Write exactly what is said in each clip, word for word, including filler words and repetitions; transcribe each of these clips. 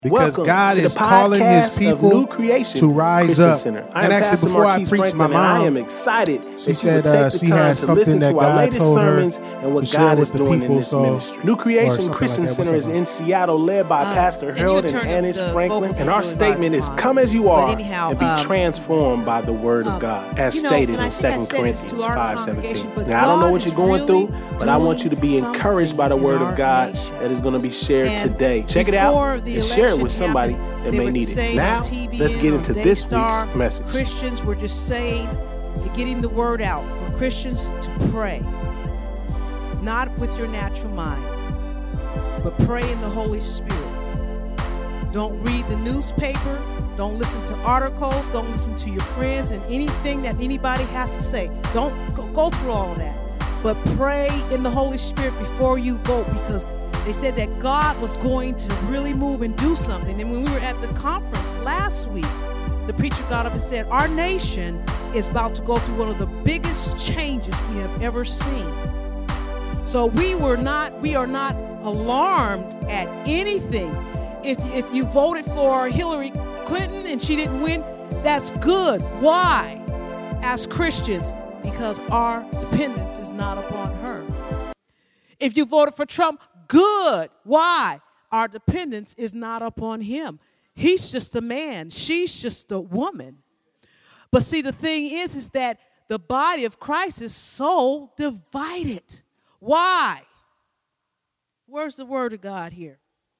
Because Welcome God to is the calling his podcast people of New Creation to rise Christian up. Center. I And am actually, Pastor before Marquise I preached Franklin, my and I mom, am excited she that you said would take uh, the she time had to something listen that to our God latest told her sermons and what to share God with is the doing in people, this so- ministry. New or Creation something Christian like that. Center What's is up, in Seattle, led by Uh, Pastor and you Harold would and turn the- Annis the Franklin. vocals And are our really statement loud, is, fine. come as you But are anyhow, and be um, transformed by the word of um, God, as you know, stated and I in think I Second said this to Corinthians our five congregation, seventeen. but Now, I don't know God what is you're going really through, but I want you to be doing encouraged by the something word in of our God nation. that is going to be shared And today. Check it before out the and share it election with somebody happened, that they may were need just it. saying Now, on T V let's N get or into this Daystar, week's message. Christians were just saying, getting the word out for Christians to pray, not with your natural mind, but pray in the Holy Spirit. Don't read the newspaper. Don't listen to articles. Don't listen to your friends and anything that anybody has to say. Don't go, go through all of that. But pray in the Holy Spirit before you vote, because they said that God was going to really move and do something. And when we were at the conference last week, the preacher got up and said, our nation is about to go through one of the biggest changes we have ever seen. So we were not, we are not alarmed at anything. If, if you voted for Hillary Clinton and she didn't win, that's good. Why? As Christians, because our dependence is not upon her. If you voted for Trump, good. Why? Our dependence is not upon him. He's just a man. She's just a woman. But see, the thing is, is that the body of Christ is so divided. Why? Where's the word of God here?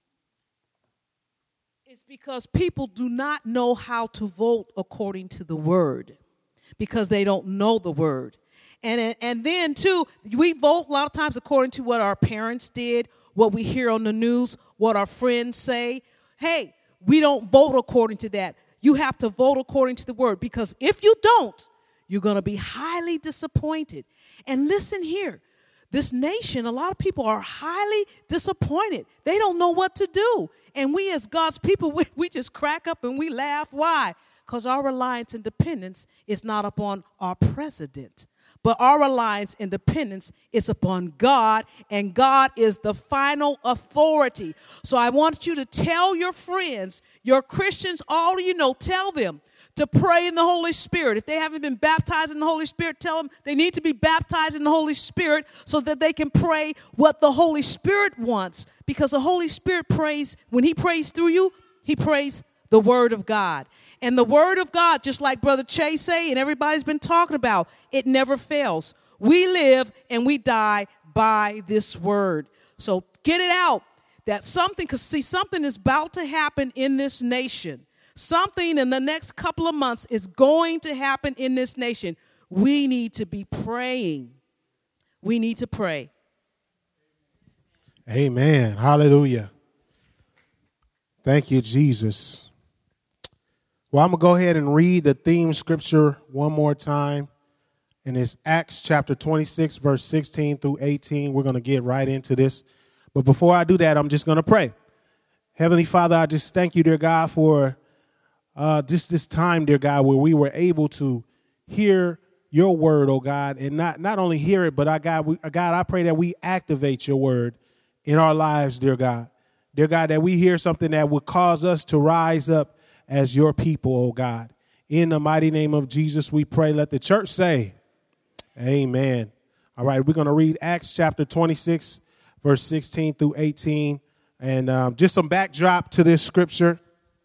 It's because people do not know how to vote according to the word, because they don't know the word. And, and then, too, we vote a lot of times according to what our parents did, what we hear on the news, what our friends say. Hey, we don't vote according to that. You have to vote according to the word, because if you don't, you're going to be highly disappointed. And listen here. This nation, a lot of people are highly disappointed. They don't know what to do. And we as God's people, we, we just crack up and we laugh. Why? Because our reliance and dependence is not upon our president, but our reliance and dependence is upon God, and God is the final authority. So I want you to tell your friends, your Christians, all of you know, tell them to pray in the Holy Spirit. If they haven't been baptized in the Holy Spirit, tell them they need to be baptized in the Holy Spirit so that they can pray what the Holy Spirit wants. Because the Holy Spirit prays, when he prays through you, he prays the word of God. And the word of God, just like Brother Chase say, and everybody's been talking about, it never fails. We live and we die by this word. So get it out that something, because see, something is about to happen in this nation. Something in the next couple of months is going to happen in this nation. We need to be praying. We need to pray. Amen. Hallelujah. Thank you, Jesus. Well, I'm going to go ahead and read the theme scripture one more time. And it's Acts chapter twenty-six, verse sixteen through eighteen. We're going to get right into this. But before I do that, I'm just going to pray. Heavenly Father, I just thank you, dear God, for uh, just this time, dear God, where we were able to hear your word, oh God, and not, not only hear it, but I God, we, God, I pray that we activate your word in our lives, dear God. Dear God, that we hear something that would cause us to rise up as your people, oh God. In the mighty name of Jesus, we pray. Let the church say, amen. All right, we're going to read Acts chapter twenty-six, verse sixteen through eighteen. And um, just some backdrop to this scripture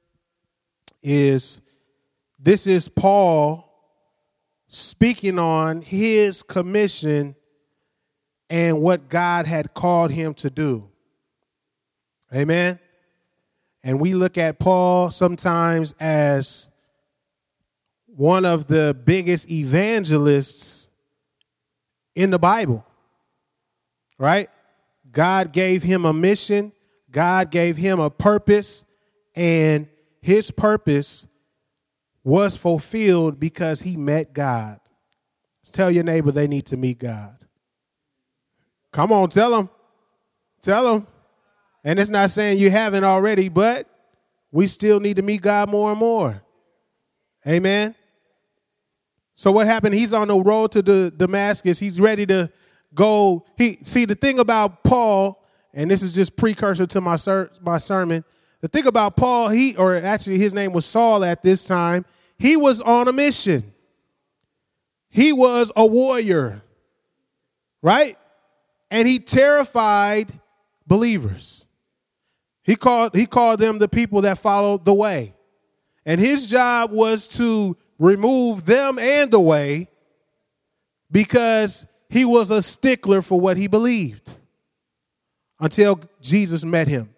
is this is Paul speaking on his commission and what God had called him to do. Amen. And we look at Paul sometimes as one of the biggest evangelists in the Bible, right? God gave him a mission. God gave him a purpose, and his purpose was fulfilled because he met God. Tell your neighbor they need to meet God. Come on, tell them. Tell them. And it's not saying you haven't already, but we still need to meet God more and more. Amen. So what happened? He's on the road to the Damascus. He's ready to go. He see the thing about Paul, and this is just precursor to my ser- my sermon. the thing about Paul, he, or actually his name was Saul at this time, he was on a mission. He was a warrior, right? And he terrified believers. He called, he called them the people that followed the way. And his job was to remove them and the way because he was a stickler for what he believed until Jesus met him.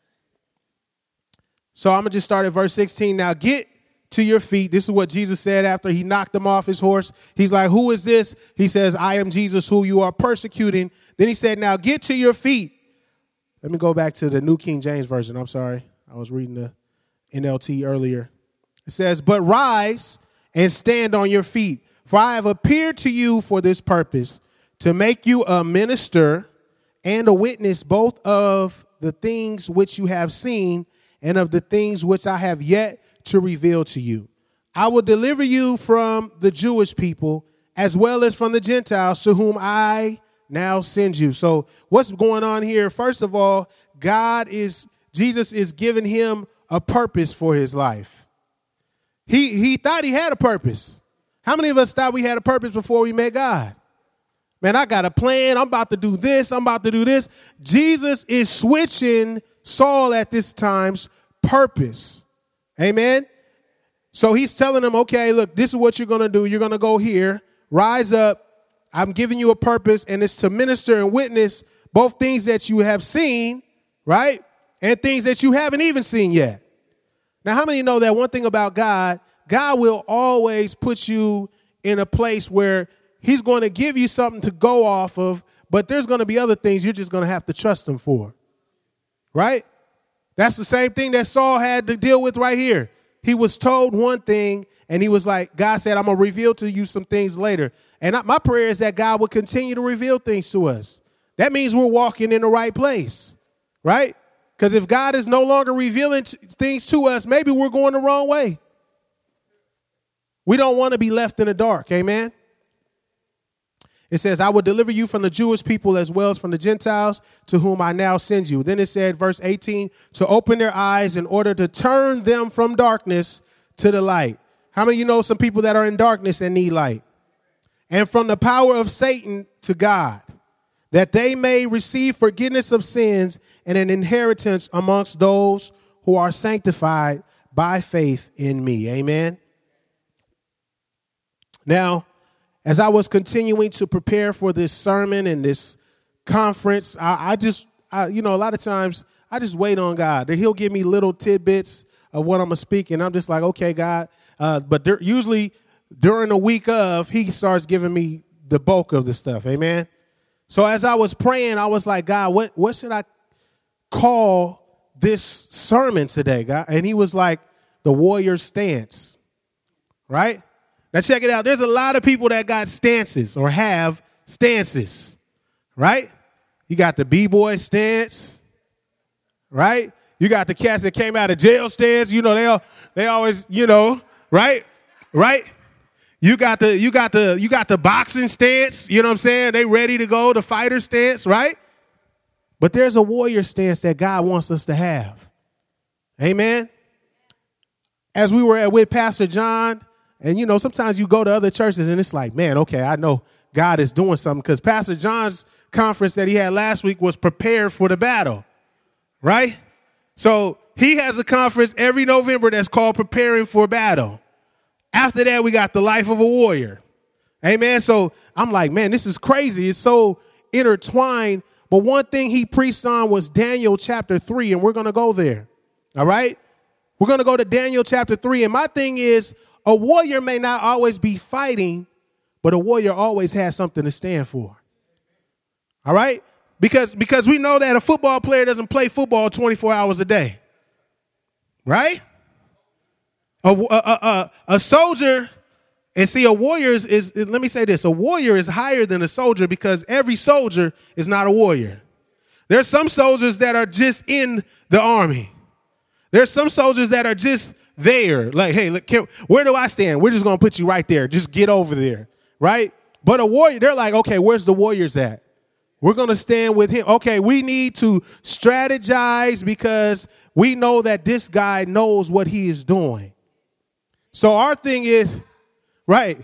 So I'm going to just start at verse sixteen. Now get to your feet. This is what Jesus said after he knocked him off his horse. He's like, who is this? He says, I am Jesus who you are persecuting. Then he said, now get to your feet. Let me go back to the New King James Version. I'm sorry. I was reading the N L T earlier. It says, but rise and stand on your feet, for I have appeared to you for this purpose, to make you a minister and a witness both of the things which you have seen and of the things which I have yet to reveal to you. I will deliver you from the Jewish people as well as from the Gentiles to whom I now send you. So what's going on here? First of all, God is, Jesus is giving him a purpose for his life. He, he thought he had a purpose. How many of us thought we had a purpose before we met God? Man, I got a plan. I'm about to do this. I'm about to do this. Jesus is switching Saul at this time's purpose. Amen. So he's telling him, okay, look, this is what you're going to do. You're going to go here, rise up. I'm giving you a purpose, and it's to minister and witness both things that you have seen, right, and things that you haven't even seen yet. Now, how many know that one thing about God, God will always put you in a place where he's going to give you something to go off of, but there's going to be other things you're just going to have to trust him for, right? That's the same thing that Saul had to deal with right here. He was told one thing, and he was like, God said, I'm going to reveal to you some things later. And my prayer is that God will continue to reveal things to us. That means we're walking in the right place, right? Because if God is no longer revealing t- things to us, maybe we're going the wrong way. We don't want to be left in the dark, amen? It says, I will deliver you from the Jewish people as well as from the Gentiles to whom I now send you. Then it said, verse eighteen, to open their eyes in order to turn them from darkness to the light. How many of you know some people that are in darkness and need light? And from the power of Satan to God, that they may receive forgiveness of sins and an inheritance amongst those who are sanctified by faith in me. Amen. Now, as I was continuing to prepare for this sermon and this conference, I, I just, I, you know, a lot of times I just wait on God. That he'll give me little tidbits of what I'm going to speak, and I'm just like, okay, God. Uh, but there, usually during the week of, he starts giving me the bulk of the stuff. Amen. So as I was praying, I was like, God, what, what should I call this sermon today, God? And he was like, the warrior stance, right? Now, check it out. There's a lot of people that got stances or have stances, right? You got the B-boy stance, right? You got the cats that came out of jail stance. You know, they all, they always, you know, right? Right? You got the you got the you got the boxing stance, you know what I'm saying? They ready to go, the fighter stance, right? But there's a warrior stance that God wants us to have. Amen. As we were at, with Pastor John, and you know, sometimes you go to other churches and it's like, man, okay, I know God is doing something, because Pastor John's conference that he had last week was prepared for the battle, right? So he has a conference every November that's called Preparing for Battle. After that, we got the life of a warrior. Amen. So I'm like, man, this is crazy. It's so intertwined. But one thing he preached on was Daniel chapter three, and we're going to go there. All right. We're going to go to Daniel chapter three. And my thing is, a warrior may not always be fighting, but a warrior always has something to stand for. All right. Because, because we know that a football player doesn't play football twenty-four hours a day. Right. A, a, a, a soldier, and see, a warrior is, is, let me say this, a warrior is higher than a soldier, because every soldier is not a warrior. There's some soldiers that are just in the army. There's some soldiers that are just there. Like, hey, look, can, where do I stand? We're just going to put you right there. Just get over there, right? But a warrior, they're like, okay, where's the warriors at? We're going to stand with him. Okay, we need to strategize because we know that this guy knows what he is doing. So our thing is, right,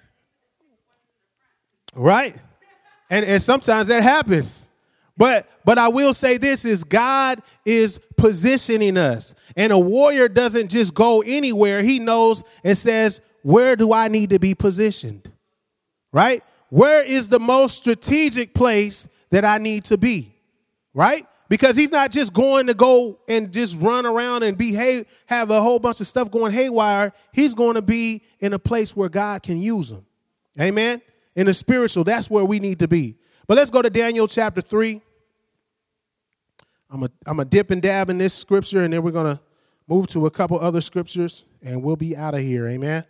right, and, and sometimes that happens. But but I will say this is God is positioning us. And a warrior doesn't just go anywhere. He knows and says, where do I need to be positioned? Right? Where is the most strategic place that I need to be? Right? Because he's not just going to go and just run around and be hay, have a whole bunch of stuff going haywire. He's going to be in a place where God can use him. Amen? In the spiritual, that's where we need to be. But let's go to Daniel chapter three. I'm a, I'm a dip and dab in this scripture, and then we're going to move to a couple other scriptures, and we'll be out of here. Amen?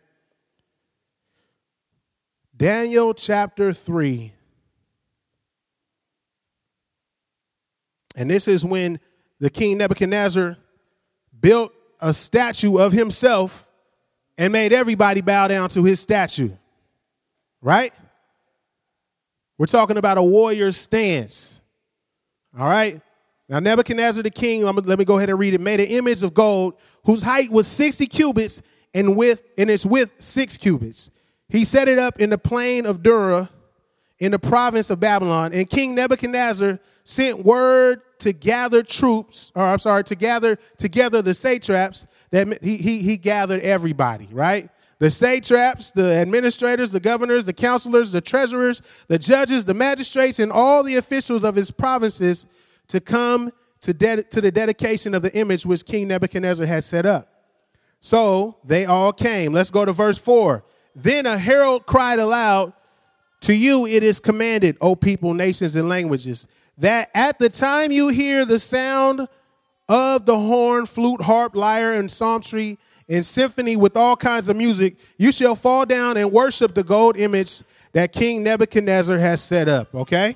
Daniel chapter three. And this is when the king Nebuchadnezzar built a statue of himself and made everybody bow down to his statue. Right? We're talking about a warrior's stance. All right? Now, Nebuchadnezzar the king, let me go ahead and read it, made an image of gold whose height was sixty cubits and width, and its width six cubits. He set it up in the plain of Dura in the province of Babylon. And King Nebuchadnezzar sent word to gather troops, or I'm sorry, to gather together the satraps. That he, he, he gathered everybody, right? The satraps, the administrators, the governors, the counselors, the treasurers, the judges, the magistrates, and all the officials of his provinces to come to, de- to the dedication of the image which King Nebuchadnezzar had set up. So they all came. Let's go to verse four. Then a herald cried aloud, to you it is commanded, O people, nations, and languages, that at the time you hear the sound of the horn, flute, harp, lyre, and psaltery, and symphony with all kinds of music, you shall fall down and worship the gold image that King Nebuchadnezzar has set up. Okay?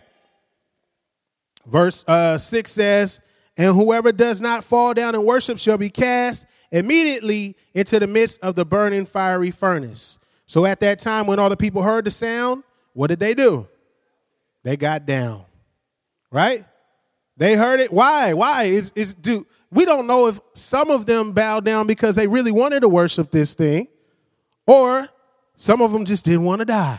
Verse uh, six says, and whoever does not fall down and worship shall be cast immediately into the midst of the burning fiery furnace. So at that time, when all the people heard the sound, what did they do? They got down, right? They heard it. Why? Why? Is is do we don't know if some of them bowed down because they really wanted to worship this thing, or some of them just didn't want to die,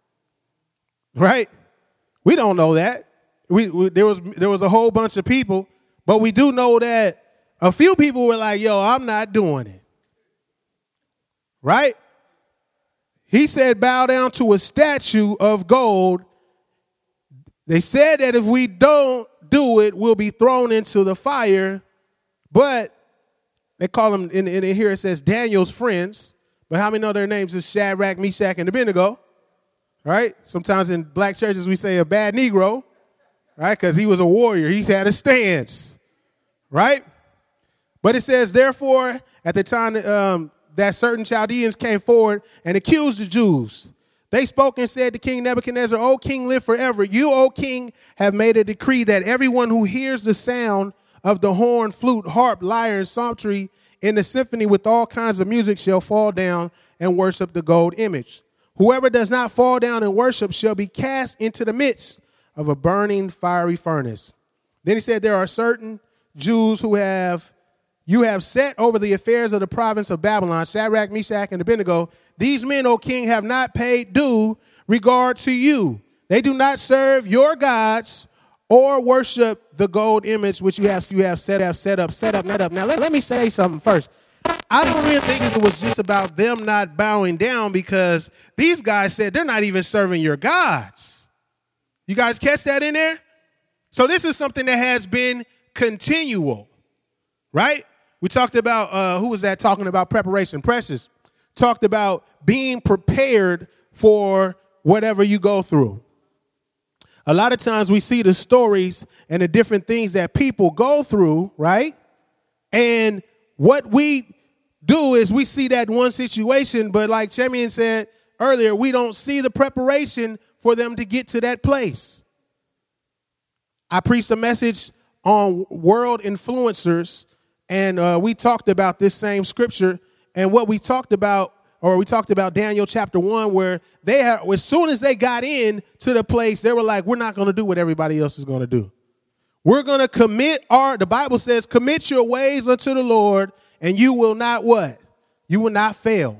right? We don't know that. We, we there was there was a whole bunch of people, but we do know that a few people were like, "Yo, I'm not doing it," right? He said, bow down to a statue of gold. They said that if we don't do it, we'll be thrown into the fire. But they call them, in, in here it says Daniel's friends. But how many know their names is Shadrach, Meshach, and Abednego? Right? Sometimes in black churches we say a bad Negro, right? Because he was a warrior. He had a stance, right? But it says, therefore, at the time, um, that certain Chaldeans came forward and accused the Jews. They spoke and said to King Nebuchadnezzar, O king, live forever. You, O king, have made a decree that everyone who hears the sound of the horn, flute, harp, lyre, and psaltery in the symphony with all kinds of music shall fall down and worship the gold image. Whoever does not fall down and worship shall be cast into the midst of a burning fiery furnace. Then he said, there are certain Jews who have You have set over the affairs of the province of Babylon, Shadrach, Meshach, and Abednego. These men, O king, have not paid due regard to you. They do not serve your gods or worship the gold image which you have you have set up, set up, set up, set up. Now, let, let me say something first. I don't really think it was just about them not bowing down, because these guys said they're not even serving your gods. You guys catch that in there? So this is something that has been continual, right? We talked about, uh, who was that talking about preparation? Precious talked about being prepared for whatever you go through. A lot of times we see the stories and the different things that people go through, right? And what we do is we see that one situation, but like Chemian said earlier, we don't see the preparation for them to get to that place. I preached a message on world influencers, and uh, we talked about this same scripture. And what we talked about or we talked about Daniel chapter one, where they had, as soon as they got in to the place, they were like, we're not going to do what everybody else is going to do. We're going to commit our, the Bible says, commit your ways unto the Lord, and you will not what? You will not fail.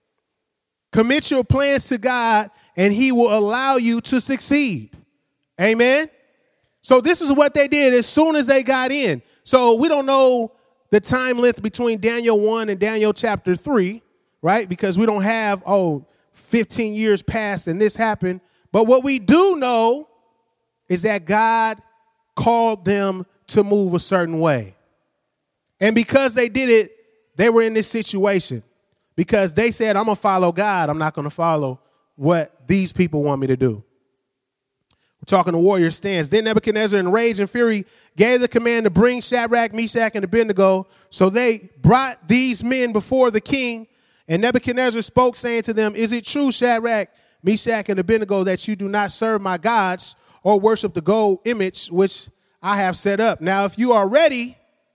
Commit your plans to God, and he will allow you to succeed. Amen. So this is what they did as soon as they got in. So we don't know the time length between Daniel one and Daniel chapter three, right? Because we don't have, oh, fifteen years passed and this happened. But what we do know is that God called them to move a certain way. And because they did it, they were in this situation. Because they said, I'm going to follow God. I'm not going to follow what these people want me to do. We're talking the warrior stance. Then Nebuchadnezzar, in rage and fury, gave the command to bring Shadrach, Meshach, and Abednego. So they brought these men before the king. And Nebuchadnezzar spoke, saying to them, is it true, Shadrach, Meshach, and Abednego, that you do not serve my gods or worship the gold image which I have set up? Now, if you are ready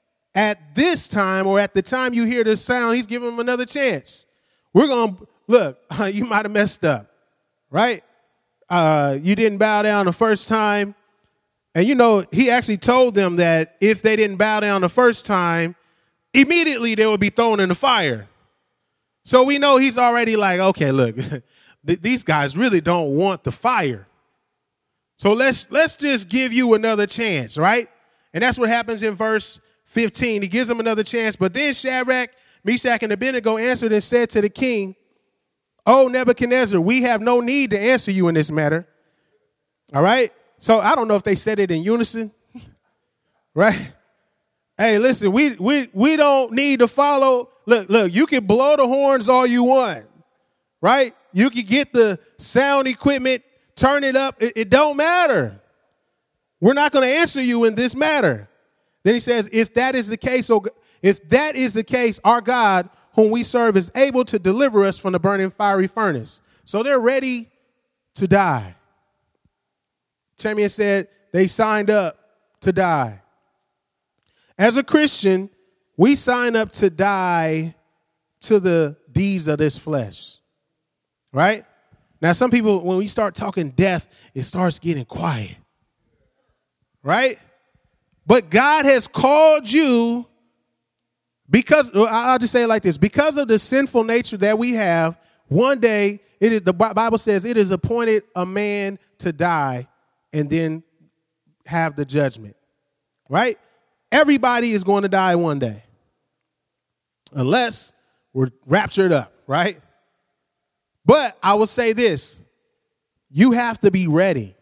at this time, or at the time you hear this sound, he's giving them another chance. We're going to, look, you might have messed up, right? Uh, you didn't bow down the first time. And, you know, he actually told them that if they didn't bow down the first time, immediately they would be thrown in the fire. So we know he's already like, okay, look, these guys really don't want the fire. So let's let's just give you another chance, right? And that's what happens in verse fifteen. He gives them another chance. But then Shadrach, Meshach, and Abednego answered and said to the king, O Nebuchadnezzar, we have no need to answer you in this matter. All right. So I don't know if they said it in unison. Right. Hey, listen, we we we don't need to follow. Look, look, you can blow the horns all you want. Right. You can get the sound equipment, turn it up. It, it don't matter. We're not going to answer you in this matter. Then he says, if that is the case, oh, if that is the case, our God, whom we serve, is able to deliver us from the burning fiery furnace. So they're ready to die. Champion said they signed up to die. As a Christian, we sign up to die to the deeds of this flesh. Right? Now, some people, when we start talking death, it starts getting quiet. Right? But God has called you because, I'll just say it like this, because of the sinful nature that we have, one day, it is, the Bible says it is appointed a man to die and then have the judgment, right? Everybody is going to die one day unless we're raptured up, right? But I will say this, you have to be ready.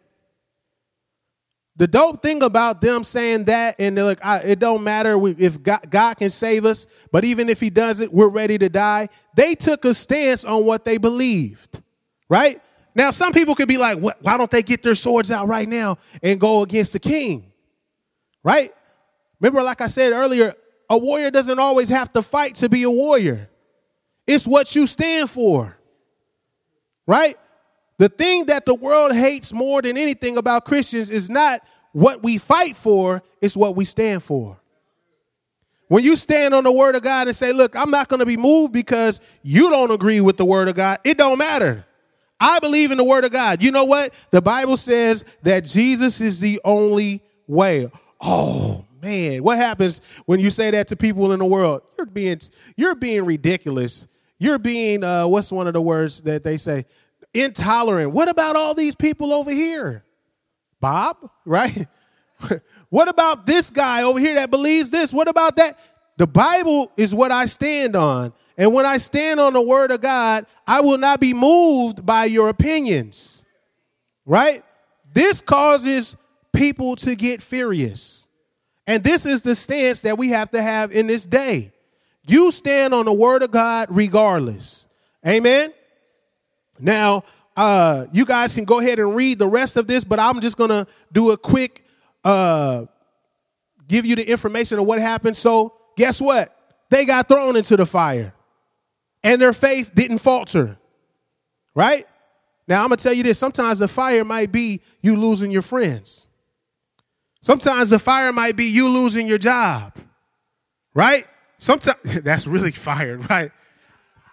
The dope thing about them saying that, and they're like, I, it don't matter if God, God can save us, but even if he doesn't, we're ready to die. They took a stance on what they believed, right? Now, some people could be like, what, why don't they get their swords out right now and go against the king, right? Remember, like I said earlier, a warrior doesn't always have to fight to be a warrior. It's what you stand for, right? The thing that the world hates more than anything about Christians is not what we fight for, it's what we stand for. When you stand on the word of God and say, look, I'm not going to be moved because you don't agree with the word of God, it don't matter. I believe in the word of God. You know what? The Bible says that Jesus is the only way. Oh, man, what happens when you say that to people in the world? You're being, you're being ridiculous. You're being, uh, what's one of the words that they say? Intolerant. What about all these people over here? Bob, right? What about this guy over here that believes this? What about that? The Bible is what I stand on. And when I stand on the word of God, I will not be moved by your opinions, right? This causes people to get furious. And this is the stance that we have to have in this day. You stand on the word of God regardless. Amen. Now, uh, you guys can go ahead and read the rest of this, but I'm just going to do a quick, uh, give you the information of what happened. So guess what? They got thrown into the fire and their faith didn't falter, right? Now, I'm going to tell you this. Sometimes the fire might be you losing your friends. Sometimes the fire might be you losing your job, right? Sometimes that's really fire, right?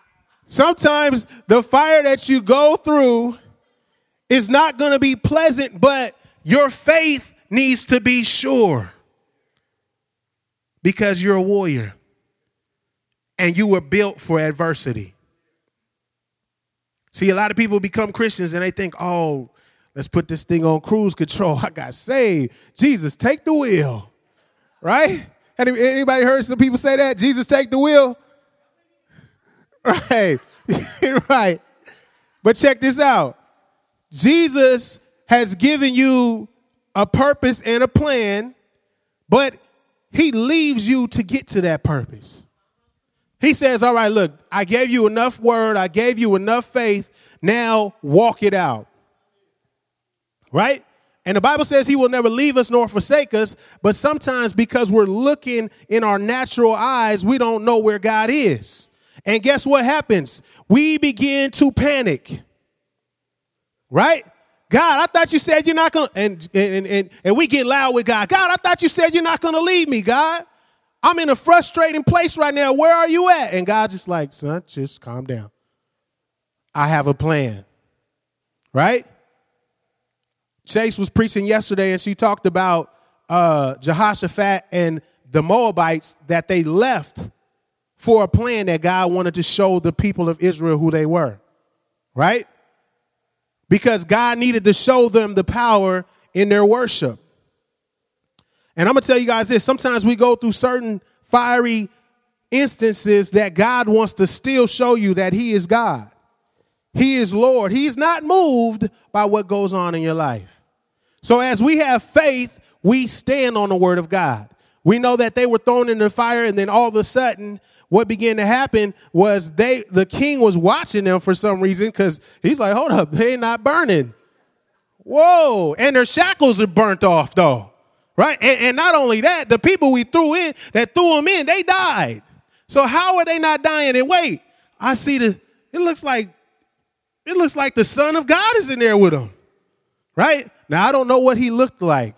Sometimes the fire that you go through is not going to be pleasant, but your faith needs to be sure because you're a warrior and you were built for adversity. See, a lot of people become Christians and they think, oh, let's put this thing on cruise control. I got saved. Jesus, take the wheel. Right? Anybody heard some people say that? Jesus, take the wheel. Right. Right. But check this out. Jesus has given you a purpose and a plan, but he leaves you to get to that purpose. He says, all right, look, I gave you enough word. I gave you enough faith. Now walk it out. Right? And the Bible says he will never leave us nor forsake us. But sometimes because we're looking in our natural eyes, we don't know where God is. And guess what happens? We begin to panic. Right? God, I thought you said you're not going to, and, and, and, and we get loud with God. God, I thought you said you're not going to leave me, God. I'm in a frustrating place right now. Where are you at? And God's just like, son, just calm down. I have a plan. Right? Chase was preaching yesterday and she talked about uh, Jehoshaphat and the Moabites that they left for a plan that God wanted to show the people of Israel who they were. Right? Because God needed to show them the power in their worship. And I'm going to tell you guys this. Sometimes we go through certain fiery instances that God wants to still show you that he is God. He is Lord. He's not moved by what goes on in your life. So as we have faith, we stand on the word of God. We know that they were thrown in the fire, and then all of a sudden what began to happen was they the king was watching them for some reason because he's like, hold up, they're not burning. Whoa. And their shackles are burnt off, though. Right. And, and not only that, the people we threw in that threw them in, they died. So how are they not dying? And wait, I see the it looks like it looks like the Son of God is in there with them. Right now, I don't know what he looked like.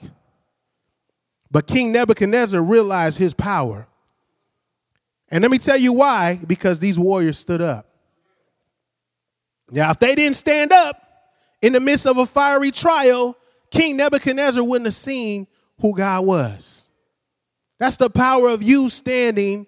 But King Nebuchadnezzar realized his power. And let me tell you why, because these warriors stood up. Now, if they didn't stand up in the midst of a fiery trial, King Nebuchadnezzar wouldn't have seen who God was. That's the power of you standing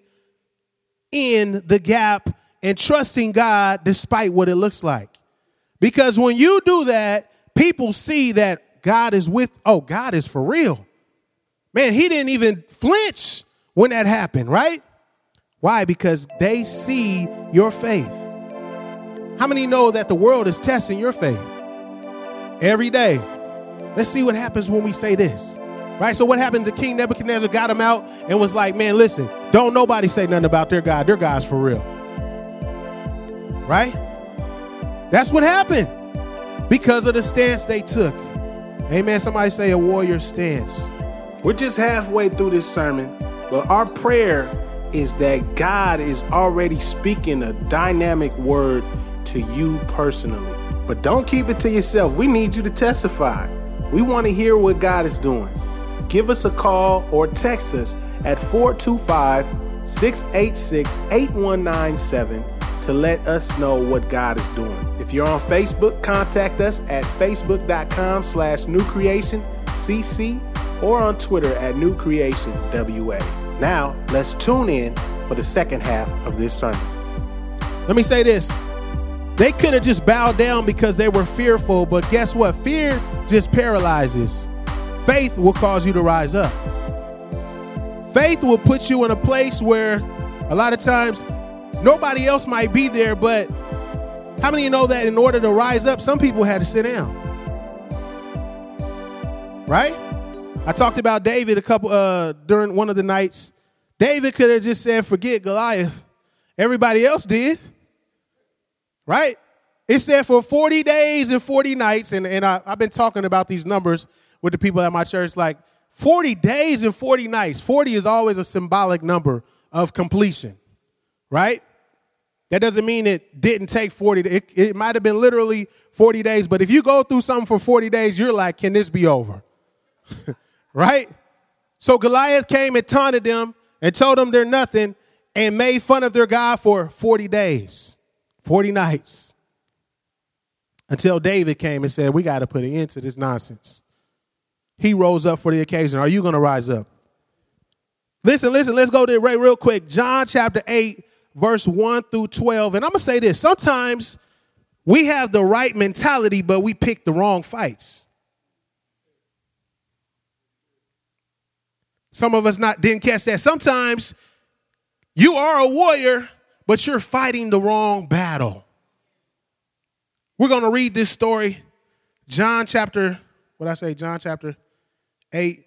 in the gap and trusting God despite what it looks like. Because when you do that, people see that God is with, oh, God is for real. Man, he didn't even flinch when that happened, right? Why? Because they see your faith. How many know that the world is testing your faith every day? Let's see what happens when we say this. Right? So what happened to King Nebuchadnezzar? Got him out and was like, man, listen, don't nobody say nothing about their God. Their God's for real. Right? That's what happened because of the stance they took. Amen. Somebody say a warrior stance. We're just halfway through this sermon, but our prayer is that God is already speaking a dynamic word to you personally. But don't keep it to yourself. We need you to testify. We want to hear what God is doing. Give us a call or text us at four two five, six eight six, eight one nine seven to let us know what God is doing. If you're on Facebook, contact us at facebook.com slash new creation cc or on Twitter at new creation W A. Now, let's tune in for the second half of this sermon. Let me say this. They could have just bowed down because they were fearful, but guess what? Fear just paralyzes. Faith will cause you to rise up. Faith will put you in a place where a lot of times nobody else might be there, but how many of you know that in order to rise up, some people had to sit down? Right? I talked about David a couple uh, during one of the nights. David could have just said, forget Goliath. Everybody else did. Right? It said for forty days and forty nights, and, and I, I've been talking about these numbers with the people at my church, like forty days and forty nights. forty is always a symbolic number of completion. Right? That doesn't mean it didn't take forty. It, it might have been literally forty days, but if you go through something for forty days, you're like, can this be over? Right? So Goliath came and taunted them and told them they're nothing and made fun of their God for forty days. forty nights. Until David came and said, we got to put an end to this nonsense. He rose up for the occasion. Are you going to rise up? Listen, listen, let's go to it right real quick. John chapter eight, verse one through twelve. And I'm going to say this. Sometimes we have the right mentality, but we pick the wrong fights. Some of us not didn't catch that. Sometimes you are a warrior, but you're fighting the wrong battle. We're going to read this story. John chapter, what did I say? John chapter eight.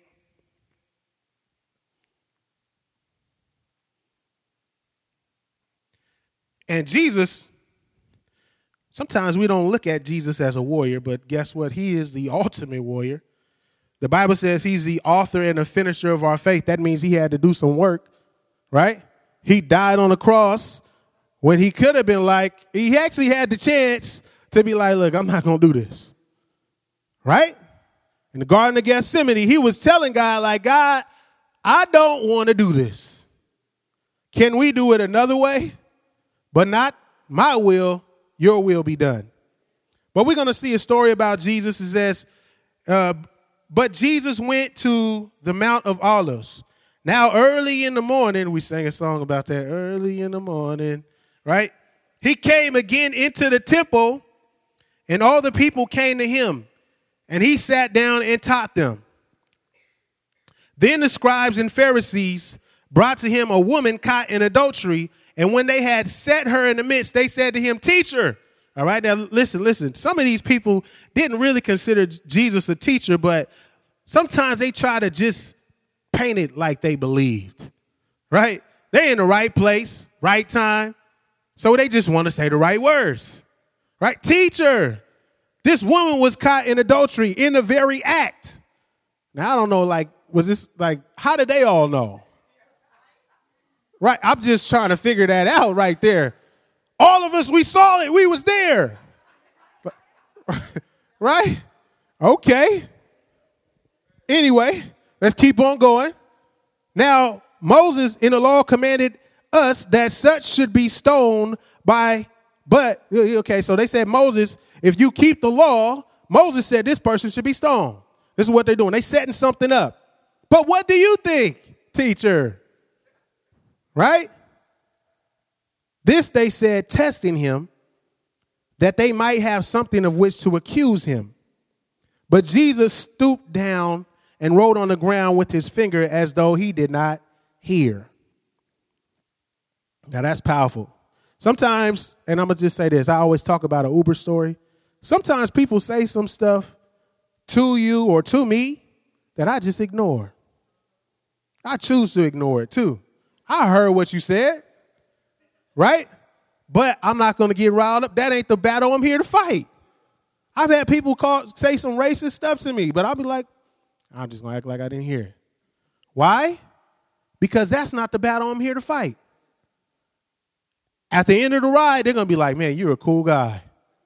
And Jesus, sometimes we don't look at Jesus as a warrior, but guess what? He is the ultimate warrior. The Bible says he's the author and the finisher of our faith. That means he had to do some work, right? He died on the cross when he could have been like, he actually had the chance to be like, look, I'm not going to do this, right? In the Garden of Gethsemane, he was telling God, like, God, I don't want to do this. Can we do it another way? But not my will, your will be done. But we're going to see a story about Jesus. It says, uh, but Jesus went to the Mount of Olives. Now, early in the morning, we sang a song about that, early in the morning, right? He came again into the temple, and all the people came to him, and he sat down and taught them. Then the scribes and Pharisees brought to him a woman caught in adultery, and when they had set her in the midst, they said to him, teacher. All right, now listen, listen. Some of these people didn't really consider Jesus a teacher, but sometimes they try to just paint it like they believed, right? They're in the right place, right time, so they just want to say the right words, right? Teacher, this woman was caught in adultery in the very act. Now, I don't know, like, was this, like, how did they all know? Right, I'm just trying to figure that out right there. All of us, we saw it. We was there. Right? Okay. Anyway, let's keep on going. Now, Moses in the law commanded us that such should be stoned by, but, okay, so they said, Moses, if you keep the law, Moses said this person should be stoned. This is what they're doing. They're setting something up. But what do you think, teacher? Right? This they said, testing him, that they might have something of which to accuse him. But Jesus stooped down and wrote on the ground with his finger as though he did not hear. Now that's powerful. Sometimes, and I'm going to just say this, I always talk about an Uber story. Sometimes people say some stuff to you or to me that I just ignore. I choose to ignore it too. I heard what you said, right? But I'm not going to get riled up. That ain't the battle I'm here to fight. I've had people call, say some racist stuff to me, but I'll be like, I'm just going to act like I didn't hear it. Why? Because that's not the battle I'm here to fight. At the end of the ride, they're going to be like, man, you're a cool guy.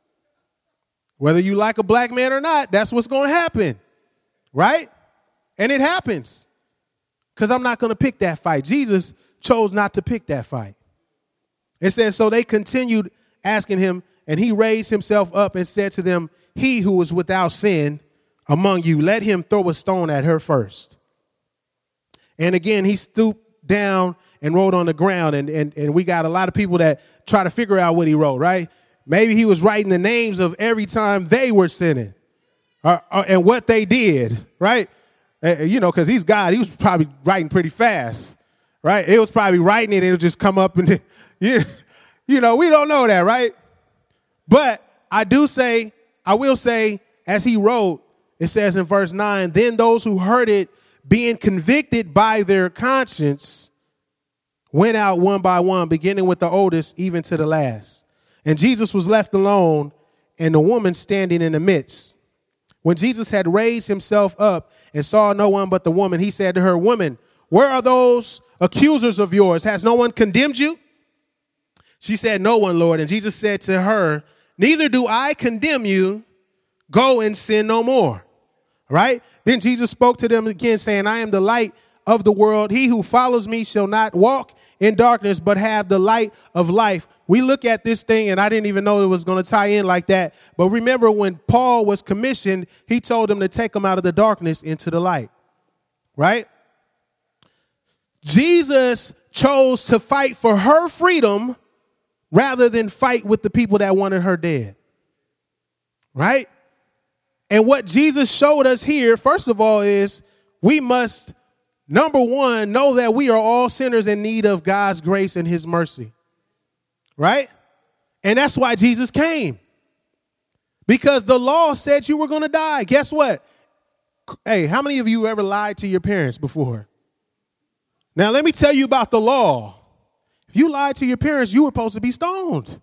Whether you like a black man or not, that's what's going to happen, right? And it happens because I'm not going to pick that fight. Jesus chose not to pick that fight. It says, so they continued asking him, and he raised himself up and said to them, he who is without sin among you, let him throw a stone at her first. And again, he stooped down and wrote on the ground. And, and, and we got a lot of people that try to figure out what he wrote, right? Maybe he was writing the names of every time they were sinning or, or, and what they did, right? Uh, you know, because he's God. He was probably writing pretty fast. Right? It was probably writing it and it'll just come up and, you, you know, we don't know that, right? But I do say, I will say, as he wrote, it says in verse nine, then those who heard it, being convicted by their conscience, went out one by one, beginning with the oldest, even to the last. And Jesus was left alone, and the woman standing in the midst. When Jesus had raised himself up and saw no one but the woman, he said to her, woman, where are those accusers of yours? Has no one condemned you? She said, no one, Lord. And Jesus said to her, neither do I condemn you. Go and sin no more. Right? Then Jesus spoke to them again, saying, I am the light of the world. He who follows me shall not walk in darkness, but have the light of life. We look at this thing, and I didn't even know it was going to tie in like that. But remember, when Paul was commissioned, he told them to take them out of the darkness into the light, right? Jesus chose to fight for her freedom rather than fight with the people that wanted her dead, right? And what Jesus showed us here, first of all, is we must, number one, know that we are all sinners in need of God's grace and his mercy, right? And that's why Jesus came, because the law said you were going to die. Guess what? Hey, how many of you ever lied to your parents before? Now, let me tell you about the law. If you lied to your parents, you were supposed to be stoned.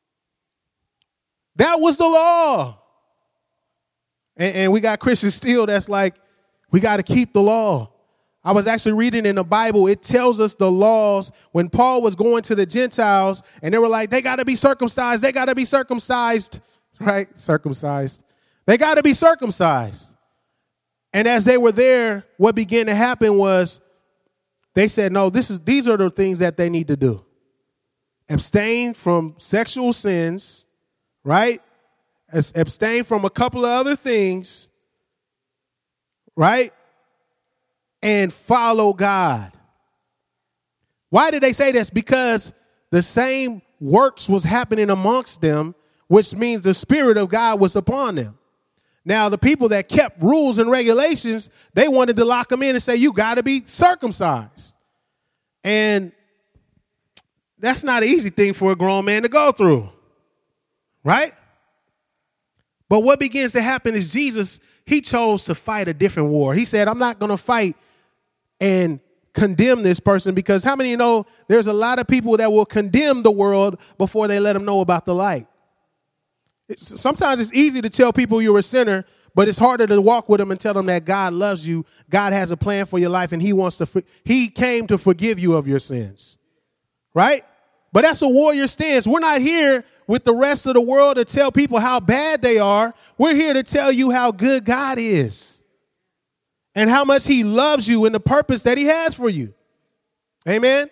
That was the law. And, and we got Christians still that's like, we got to keep the law. I was actually reading in the Bible. It tells us the laws when Paul was going to the Gentiles and they were like, they got to be circumcised. They got to be circumcised, right? Circumcised. They got to be circumcised. And as they were there, what began to happen was they said, no, this is these are the things that they need to do. Abstain from sexual sins, right? Abstain from a couple of other things, right? And follow God. Why did they say this? Because the same works was happening amongst them, which means the Spirit of God was upon them. Now, the people that kept rules and regulations, they wanted to lock them in and say, you got to be circumcised. And that's not an easy thing for a grown man to go through, right? But what begins to happen is Jesus, he chose to fight a different war. He said, I'm not going to fight and condemn this person, because how many of you know there's a lot of people that will condemn the world before they let them know about the light? It's, sometimes it's easy to tell people you're a sinner, but it's harder to walk with them and tell them that God loves you. God has a plan for your life, and he wants to, he came to forgive you of your sins, right? But that's a warrior stance. We're not here with the rest of the world to tell people how bad they are. We're here to tell you how good God is and how much he loves you and the purpose that he has for you. Amen.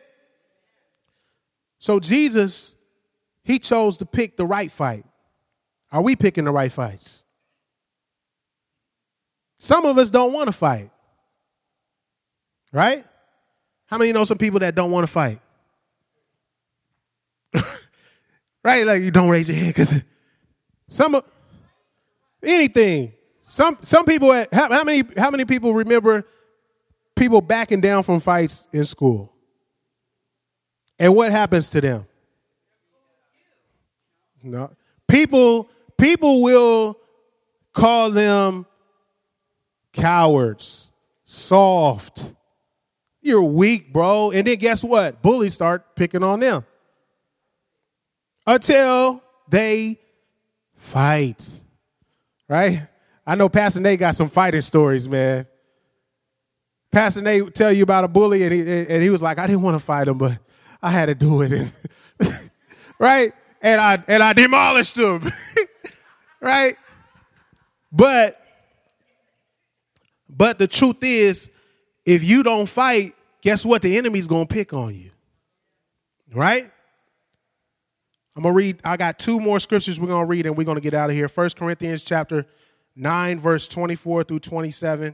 So Jesus, he chose to pick the right fight. Are we picking the right fights? Some of us don't want to fight, right? How many know some people that don't want to fight? Right? Like, you don't raise your hand because some of anything. Some some people at, how, how many how many people remember people backing down from fights in school? And what happens to them? No. People people will call them cowards, soft. You're weak, bro. And then guess what? Bullies start picking on them. Until they fight, right? I know Pastor Nate got some fighting stories, man. Pastor Nate would tell you about a bully, and he, and he was like, I didn't want to fight him, but I had to do it, and right? And I and I demolished him, right? But but the truth is, if you don't fight, guess what? The enemy's gonna pick on you, right? I'm going to read, I got two more scriptures we're going to read and we're going to get out of here. First Corinthians chapter nine, verse twenty-four through twenty-seven.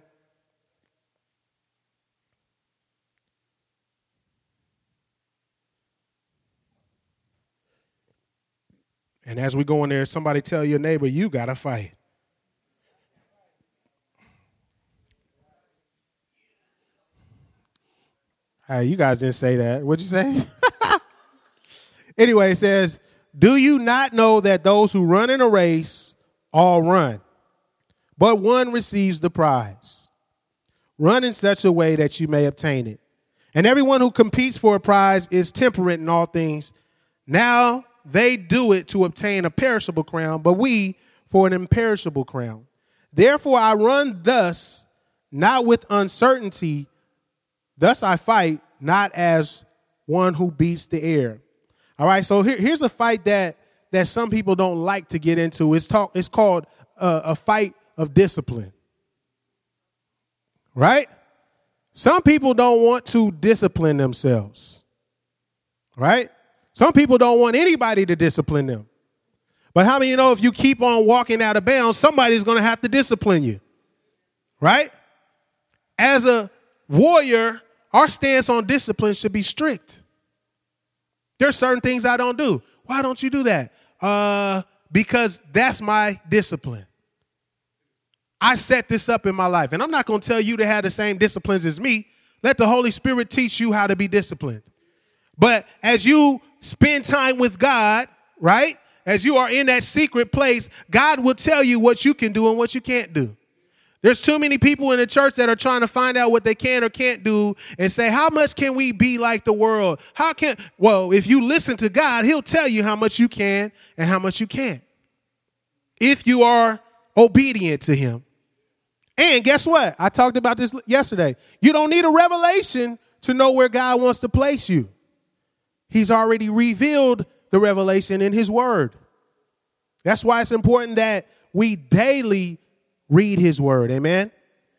And as we go in there, somebody tell your neighbor, you got to fight. Hey, you guys didn't say that. What'd you say? Anyway, it says, do you not know that those who run in a race all run, but one receives the prize? Run in such a way that you may obtain it. And everyone who competes for a prize is temperate in all things. Now they do it to obtain a perishable crown, but we for an imperishable crown. Therefore I run thus, not with uncertainty. Thus I fight, not as one who beats the air. All right, so here, here's a fight that that some people don't like to get into. It's talk. It's called uh, a fight of discipline. Right? Some people don't want to discipline themselves. right? Some people don't want anybody to discipline them. But how many of you know if you keep on walking out of bounds, somebody's going to have to discipline you, right? As a warrior, our stance on discipline should be strict. There's certain things I don't do. Why don't you do that? Uh, because that's my discipline. I set this up in my life, and I'm not going to tell you to have the same disciplines as me. Let the Holy Spirit teach you how to be disciplined. But as you spend time with God, right, as you are in that secret place, God will tell you what you can do and what you can't do. There's too many people in the church that are trying to find out what they can or can't do and say, how much can we be like the world? How can, well, if you listen to God, he'll tell you how much you can and how much you can't. If you are obedient to him. And guess what? I talked about this yesterday. You don't need a revelation to know where God wants to place you. He's already revealed the revelation in his word. That's why it's important that we daily read his word. Amen.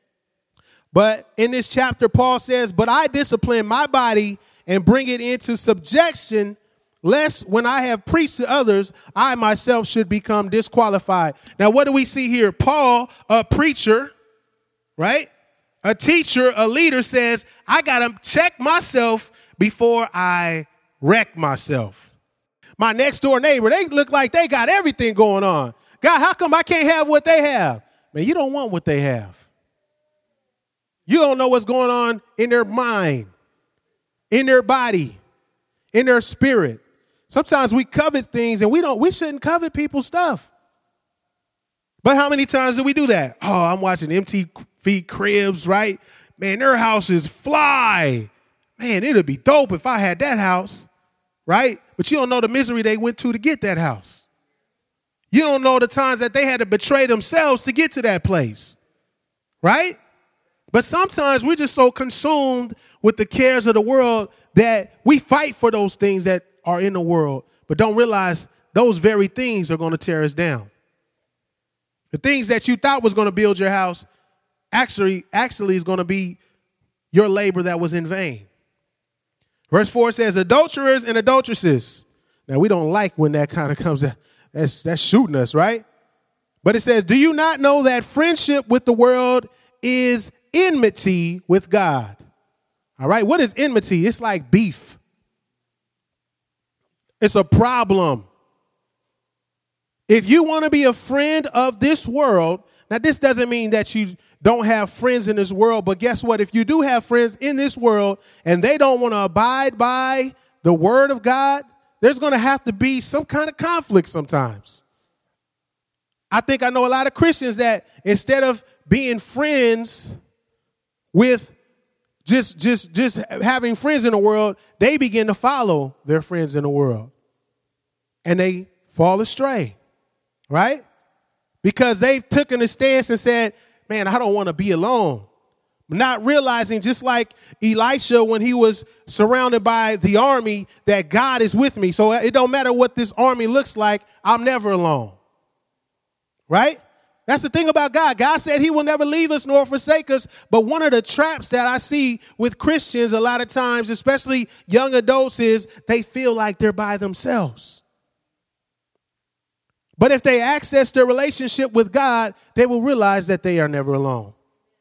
But in this chapter, Paul says, but I discipline my body and bring it into subjection, lest when I have preached to others, I myself should become disqualified. Now, what do we see here? Paul, a preacher, right? A teacher, a leader says, I got to check myself before I wreck myself. My next door neighbor, they look like they got everything going on. God, how come I can't have what they have? Man, you don't want what they have. You don't know what's going on in their mind, in their body, in their spirit. Sometimes we covet things and we don't, we shouldn't covet people's stuff. But how many times do we do that? Oh, I'm watching M T V Cribs, right? Man, their houses fly. Man, it'd be dope if I had that house, right? But you don't know the misery they went to to get that house. You don't know the times that they had to betray themselves to get to that place, right? But sometimes we're just so consumed with the cares of the world that we fight for those things that are in the world, but don't realize those very things are going to tear us down. The things that you thought was going to build your house actually, actually is going to be your labor that was in vain. Verse four says, adulterers and adulteresses. Now, we don't like when that kind of comes out. That's, that's shooting us, right? But it says, do you not know that friendship with the world is enmity with God? All right. What is enmity? It's like beef. It's a problem. If you want to be a friend of this world, now this doesn't mean that you don't have friends in this world, but guess what? If you do have friends in this world and they don't want to abide by the word of God, there's going to have to be some kind of conflict sometimes. I think I know a lot of Christians that instead of being friends with just, just, just having friends in the world, they begin to follow their friends in the world. And they fall astray, right? Because they've taken a stance and said, man, I don't want to be alone. Not realizing, just like Elisha when he was surrounded by the army, that God is with me. So it don't matter what this army looks like, I'm never alone. Right? That's the thing about God. God said he will never leave us nor forsake us. But one of the traps that I see with Christians a lot of times, especially young adults, is they feel like they're by themselves. But if they access their relationship with God, they will realize that they are never alone.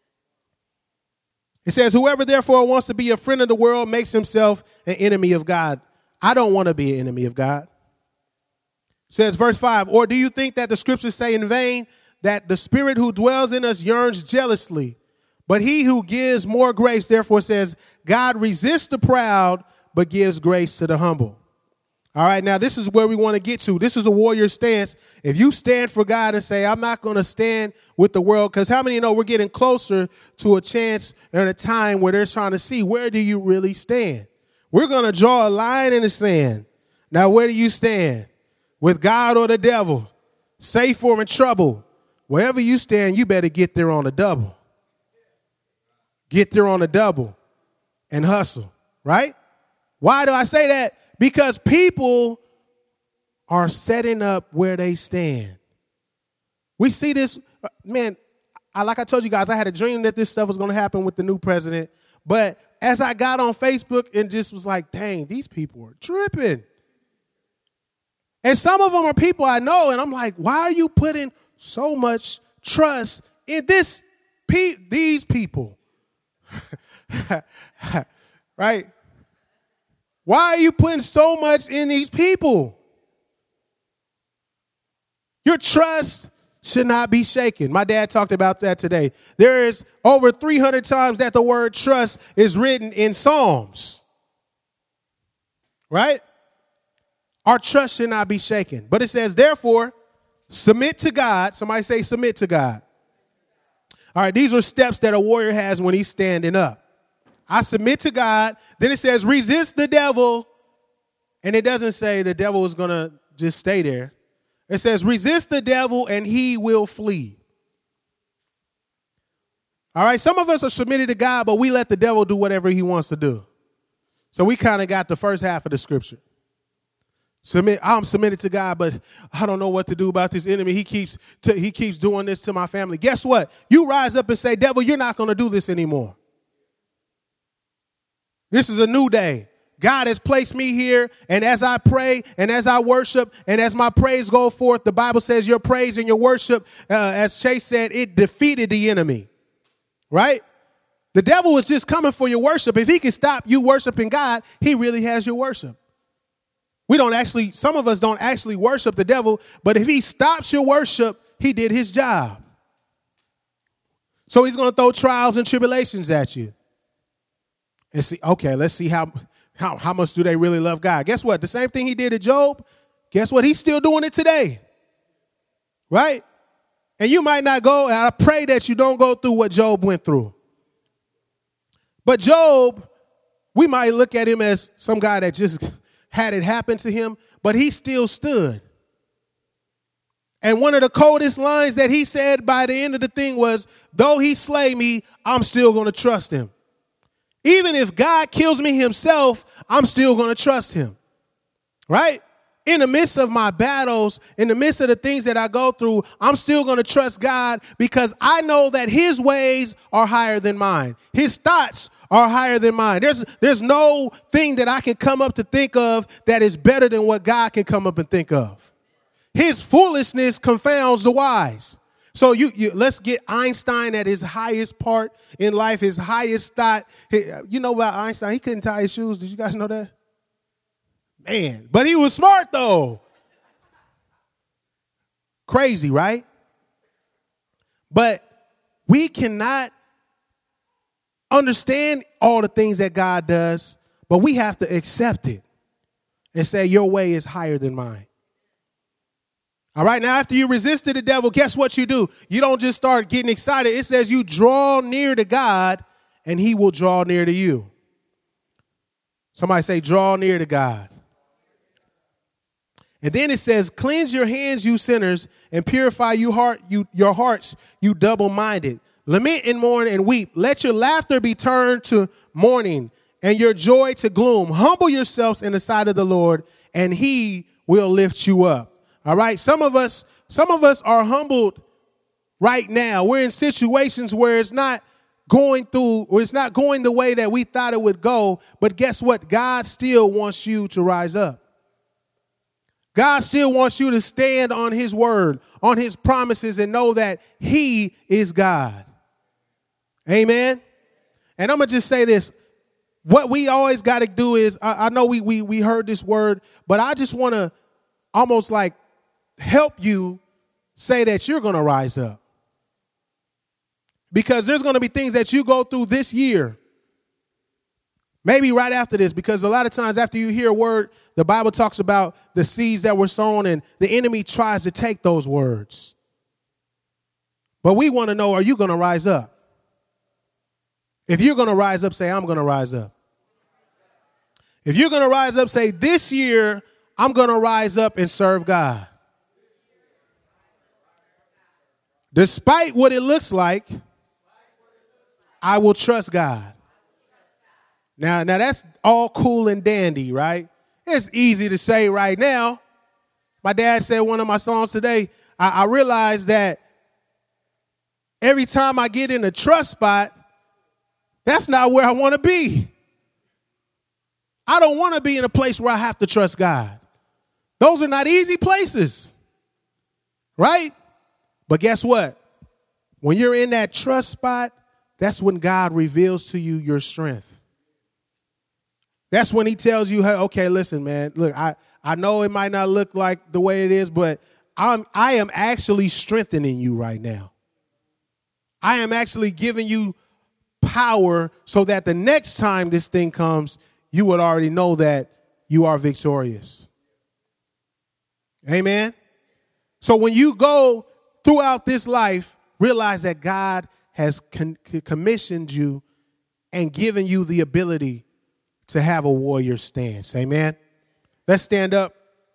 It says, whoever therefore wants to be a friend of the world makes himself an enemy of God. I don't want to be an enemy of God. It says verse five, or do you think that the scriptures say in vain that the spirit who dwells in us yearns jealously, but he who gives more grace therefore says, God resists the proud, but gives grace to the humble. All right, now this is where we want to get to. This is a warrior stance. If you stand for God and say, I'm not going to stand with the world, because how many know we're getting closer to a chance and a time where they're trying to see, where do you really stand? We're going to draw a line in the sand. Now, where do you stand? With God or the devil? Safe or in trouble? Wherever you stand, you better get there on the double. Get there on the double and hustle, right? Why do I say that? Because people are setting up where they stand. We see this, man, I, like I told you guys, I had a dream that this stuff was going to happen with the new president. But as I got on Facebook and just was like, dang, these people are tripping. And some of them are people I know, and I'm like, why are you putting so much trust in this, pe- these people? Right? Why are you putting so much in these people? Your trust should not be shaken. My dad talked about that today. There is over three hundred times that the word trust is written in Psalms. Right? Our trust should not be shaken. But it says, therefore, submit to God. Somebody say submit to God. All right, these are steps that a warrior has when he's standing up. I submit to God. Then it says resist the devil. And it doesn't say the devil is going to just stay there. It says resist the devil and he will flee. All right, some of us are submitted to God, but we let the devil do whatever he wants to do. So we kind of got the first half of the scripture. Submit, I'm submitted to God, but I don't know what to do about this enemy. He keeps t- he keeps doing this to my family. Guess what? You rise up and say, devil, you're not going to do this anymore. This is a new day. God has placed me here, and as I pray and as I worship and as my praise go forth, the Bible says your praise and your worship, uh, as Chase said, it defeated the enemy, right? The devil is just coming for your worship. If he can stop you worshiping God, he really has your worship. We don't actually, some of us don't actually worship the devil, but if he stops your worship, he did his job. So he's going to throw trials and tribulations at you. And see, okay, let's see how, how, how much do they really love God? Guess what? The same thing he did to Job, guess what? He's still doing it today. Right? And you might not go, and I pray that you don't go through what Job went through. But Job, we might look at him as some guy that just had it happen to him, but he still stood. And one of the coldest lines that he said by the end of the thing was, though he slay me, I'm still going to trust him. Even if God kills me himself, I'm still going to trust him. Right? In the midst of my battles, in the midst of the things that I go through, I'm still going to trust God because I know that his ways are higher than mine. His thoughts are higher than mine. There's, there's no thing that I can come up to think of that is better than what God can come up and think of. His foolishness confounds the wise. So you, you let's get Einstein at his highest part in life, his highest thought. You know about Einstein? He couldn't tie his shoes. Did you guys know that? Man, but he was smart, though. Crazy, right? But we cannot understand all the things that God does, but we have to accept it and say, your way is higher than mine. All right, now after you resisted the devil, guess what you do? You don't just start getting excited. It says you draw near to God, and he will draw near to you. Somebody say, draw near to God. And then it says, cleanse your hands, you sinners, and purify you heart, you, your hearts, you double-minded. Lament and mourn and weep. Let your laughter be turned to mourning and your joy to gloom. Humble yourselves in the sight of the Lord, and he will lift you up. All right. Some of us, some of us are humbled right now. We're in situations where it's not going through, or it's not going the way that we thought it would go. But guess what? God still wants you to rise up. God still wants you to stand on his word, on his promises, and know that he is God. Amen. And I'm going to just say this. What we always got to do is, I, I know we, we, we heard this word, but I just want to almost like help you say that you're going to rise up. Because there's going to be things that you go through this year. Maybe right after this, because a lot of times after you hear a word, the Bible talks about the seeds that were sown and the enemy tries to take those words. But we want to know, are you going to rise up? If you're going to rise up, say, I'm going to rise up. If you're going to rise up, say, this year, I'm going to rise up and serve God. Despite what it looks like, I will trust God. Now, now that's all cool and dandy, right? It's easy to say right now. My dad said one of my songs today, I, I realized that every time I get in a trust spot, That's not where I want to be. I don't want to be in a place where I have to trust God. Those are not easy places, right? But guess what? When you're in that trust spot, that's when God reveals to you your strength. That's when he tells you, hey, okay, listen, man, look, I, I know it might not look like the way it is, but I'm, I am actually strengthening you right now. I am actually giving you power so that the next time this thing comes, you would already know that you are victorious. Amen. So when you go throughout this life, realize that God has con- commissioned you and given you the ability to have a warrior stance. Amen. Let's stand up.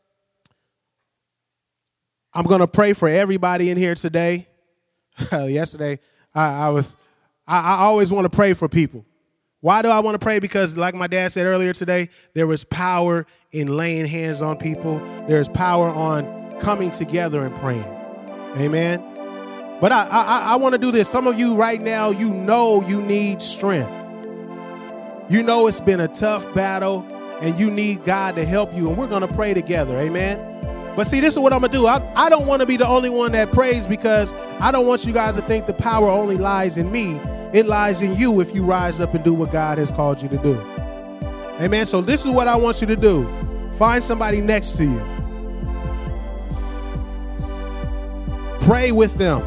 I'm going to pray for everybody in here today. Yesterday, I, I was, I, I always want to pray for people. Why do I want to pray? Because like my dad said earlier today, there is power in laying hands on people. There's power on coming together and praying. Amen. But I, I, I want to do this. Some of you right now, you know you need strength. You know it's been a tough battle and you need God to help you. And we're going to pray together. Amen. But see, this is what I'm going to do. I, I don't want to be the only one that prays because I don't want you guys to think the power only lies in me. It lies in you if you rise up and do what God has called you to do. Amen. So this is what I want you to do. Find somebody next to you. Pray with them.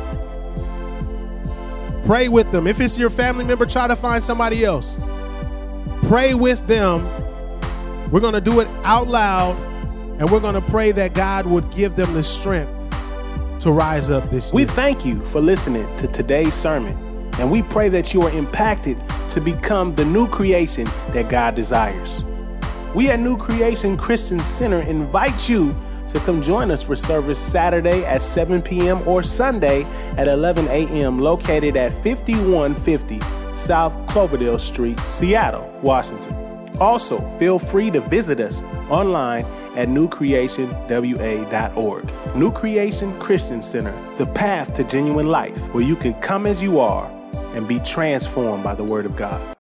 Pray with them. If it's your family member, try to find somebody else. Pray with them. We're going to do it out loud, and we're going to pray that God would give them the strength to rise up this year. We thank you for listening to today's sermon, and we pray that you are impacted to become the new creation that God desires. We at New Creation Christian Center invite you to come join us for service Saturday at seven p.m. or Sunday at eleven a.m. located at fifty-one fifty South Cloverdale Street, Seattle, Washington. Also, feel free to visit us online at new creation w a dot org. New Creation Christian Center, the path to genuine life, where you can come as you are and be transformed by the Word of God.